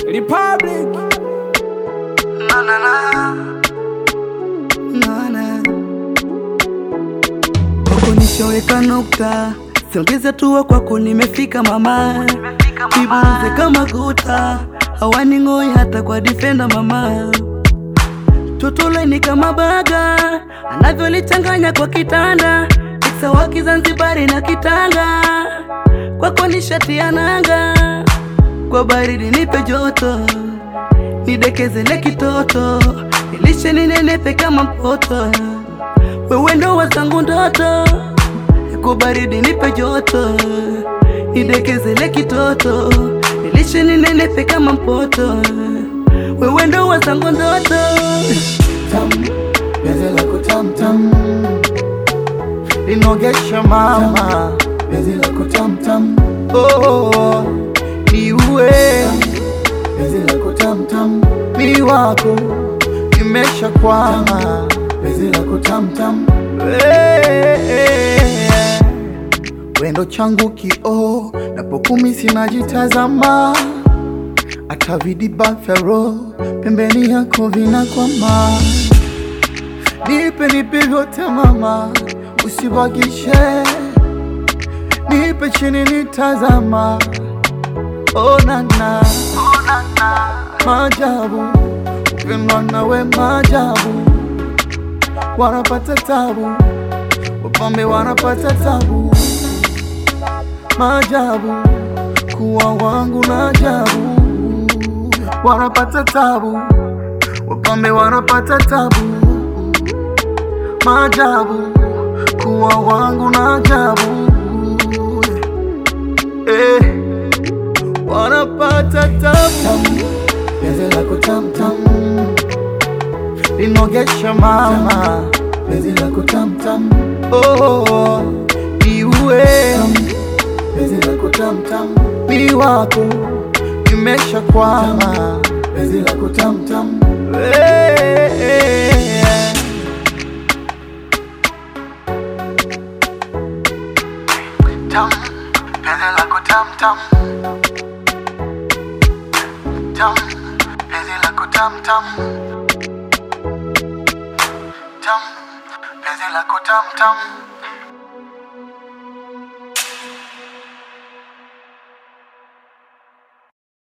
Republic. Na na na na na. Kwako nishaweka nukta, siongeze tu kwako nimefika mama. Kibuze kama guta, hawaningoi hata kwa defender mama. Tutule ni kama baga, anavyolichanganya kwa kitanda. Iksa waki Zanzibari na kitanga, kwako nishati ya nanga. Kwa baridi nipe joto, nidekeze le kitoto. Nilishe ninenepe kama mpoto, wewe ndo wazangu ndoto. Kwa baridi nipe joto, nidekeze le kitoto. Nilishe ninenepe kama mpoto, wewe ndo wazangu ndoto. Tam, penzi lako tam tam, linogesha mama. Penzi lako tam tam, Oh, ni uwe. penzi lako tam tam, Mi wako, nimesha kwama. penzi lako tam tam. Wendo changu kioo, napokumi sinajitazama. Ata vidiba fero, pembeni yako vinakwama. Nipe vyote mama, usibakishe. Nipe chini nitazama. Oh nana, majabu, upendwa nawe majabu. Wanapata tabu, wapambe wanapata tabu. Majabu, kuwa wangu na ajabu. Wanapata tabu, wapambe wanapata tabu. Majabu, kuwa wangu na ajabu. Wanapata tabu. Penzi lako tam tam, Linogesha mama. penzi lako tam tam. Oh, ni uwe. Penzi lako tam tam, Mi wako, nimesha kwama. penzi lako tam tam. Tam, penzi lako tam tam. Tam, penzi lako tam tam. Tam, penzi lako tam tam.